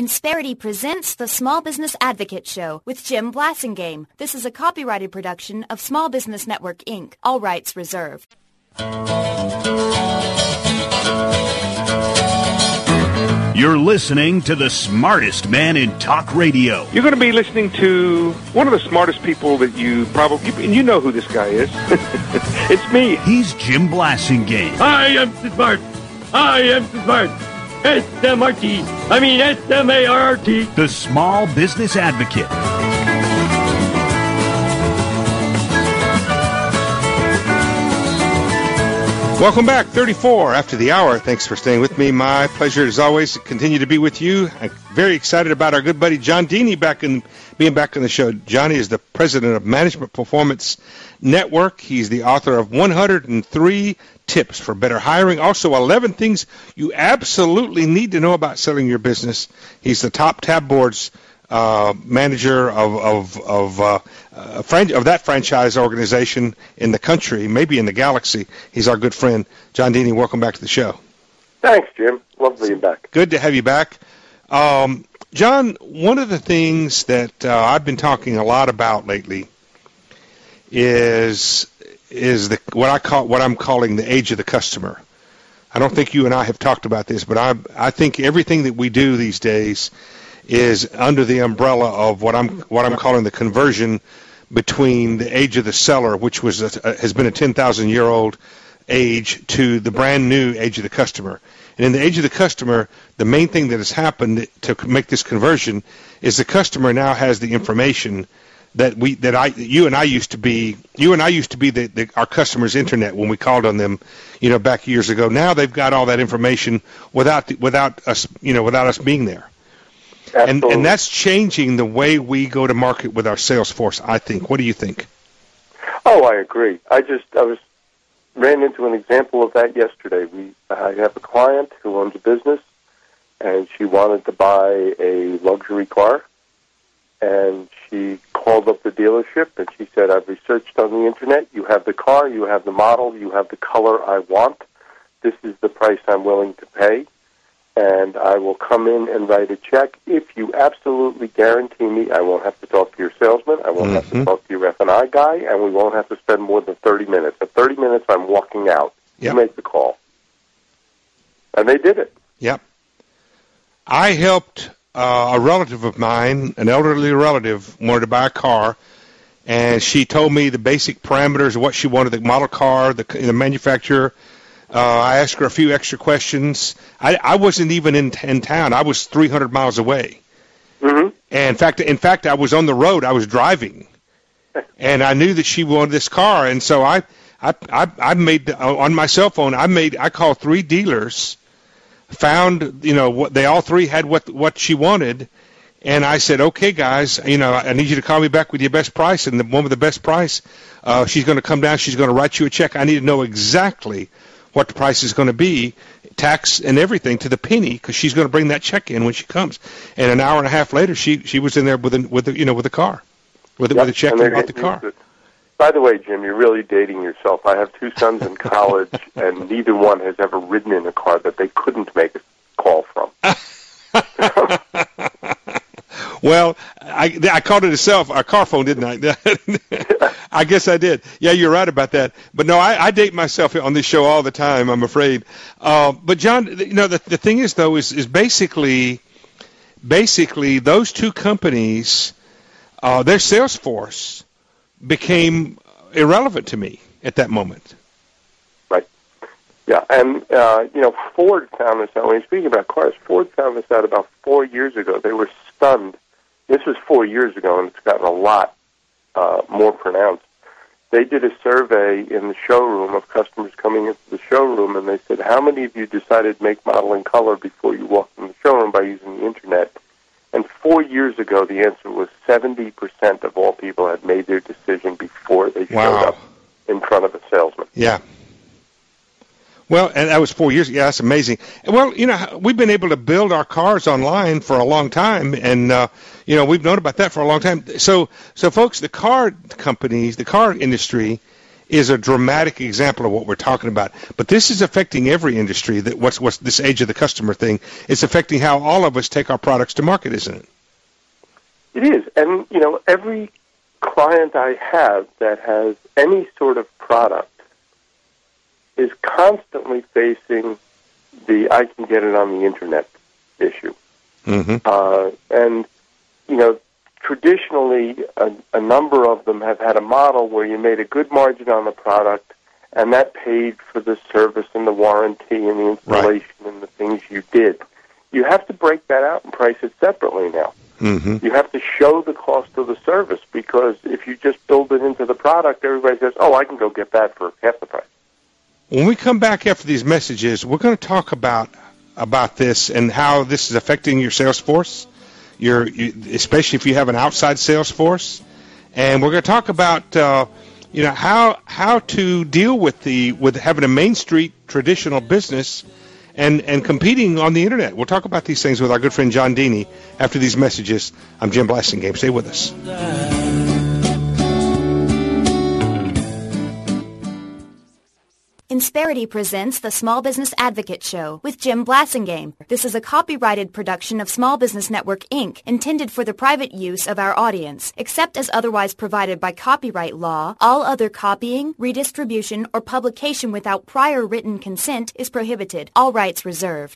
Insperity presents the Small Business Advocate Show with Jim Blasingame. This is a copyrighted production of Small Business Network, Inc. All rights reserved. You're listening to the smartest man in talk radio. You're going to be listening to one of the smartest people that you probably, and you know who this guy is. It's me. He's Jim Blasingame. I am smart. I am smart. S-M-R-T. I mean S-M-A-R-T. The Small Business Advocate. Welcome back, 34 after the hour. Thanks for staying with me. My pleasure, as always, to continue to be with you. I'm very excited about our good buddy John Deeney being back on the show. Johnny is the president of Management Performance Network. He's the author of 103 Tips for Better Hiring. Also, 11 Things You Absolutely Need to Know About Selling Your Business. He's the top tab boards manager of that franchise organization in the country, maybe in the galaxy. He's our good friend. John Deeney, welcome back to the show. Thanks, Jim. Love being back. Good to have you back. John, one of the things that I've been talking a lot about lately is what I'm calling the age of the customer. I don't think you and I have talked about this, but I think everything that we do these days is under the umbrella of what I'm calling the conversion between the age of the seller, which has been a 10,000-year-old age, to the brand new age of the customer. And in the age of the customer, the main thing that has happened to make this conversion is the customer now has the information that you and I used to be our customers' internet when we called on them, back years ago. Now they've got all that information without us being there. And that's changing the way we go to market with our sales force, I think. What do you think? Oh, I agree. I ran into an example of that yesterday. I have a client who owns a business, and she wanted to buy a luxury car, and she called up the dealership, and she said, I've researched on the internet. You have the car, you have the model, you have the color I want. This is the price I'm willing to pay. And I will come in and write a check if you absolutely guarantee me I won't have to talk to your salesman, I won't have to talk to your F&I guy, and we won't have to spend more than 30 minutes. At 30 minutes, I'm walking out. Yep. You make the call. And they did it. Yep. I helped a relative of mine, an elderly relative, wanted to buy a car, and she told me the basic parameters of what she wanted, the model car, the manufacturer. I asked her a few extra questions. I wasn't even in town. I was 300 miles away. Mm-hmm. And in fact, I was on the road. I was driving, and I knew that she wanted this car. And so I made on my cell phone. I called 3 dealers, found what they all 3 had what she wanted, and I said, okay, guys, I need you to call me back with your best price. And the one with the best price, she's going to come down. She's going to write you a check. I need to know exactly what the price is going to be, tax and everything to the penny, because she's going to bring that check in when she comes. And an hour and a half later, she was in there with the car, with a check and bought the car. By the way, Jim, you're really dating yourself. I have 2 sons in college, and neither one has ever ridden in a car that they couldn't make a call from. Well, I called it a car phone, didn't I? I guess I did. Yeah, you're right about that. But no, I date myself on this show all the time, I'm afraid. But John, the thing is, though, is basically those 2 companies, their sales force became irrelevant to me at that moment. Right. Yeah, and Ford found this out. When you're speaking about cars, Ford found this out about 4 years ago. They were stunned. This was 4 years ago, and it's gotten a lot more pronounced. They did a survey in the showroom of customers coming into the showroom, and they said, how many of you decided make, model, and color before you walked in the showroom by using the Internet? And 4 years ago, the answer was 70% of all people had made their decision before they showed up in front of a salesman. Yeah. Well, and that was 4 years ago. Yeah, that's amazing. Well, we've been able to build our cars online for a long time, and, we've known about that for a long time. So folks, the car companies, the car industry is a dramatic example of what we're talking about. But this is affecting every industry. That what's this age of the customer thing? It's affecting how all of us take our products to market, isn't it? It is. And, every client I have that has any sort of product is constantly facing the I can get it on the Internet issue. Mm-hmm. And, traditionally, a number of them have had a model where you made a good margin on the product, and that paid for the service and the warranty and the installation and the things you did. You have to break that out and price it separately now. Mm-hmm. You have to show the cost of the service, because if you just build it into the product, everybody says, I can go get that for half the price. When we come back after these messages, we're going to talk about this and how this is affecting your sales force, especially if you have an outside sales force. And we're going to talk about how to deal with having a Main Street traditional business and competing on the Internet. We'll talk about these things with our good friend John Deeney after these messages. I'm Jim Blasingame. Stay with us. Insperity presents the Small Business Advocate Show with Jim Blasingame. This is a copyrighted production of Small Business Network, Inc., intended for the private use of our audience. Except as otherwise provided by copyright law, all other copying, redistribution, or publication without prior written consent is prohibited. All rights reserved.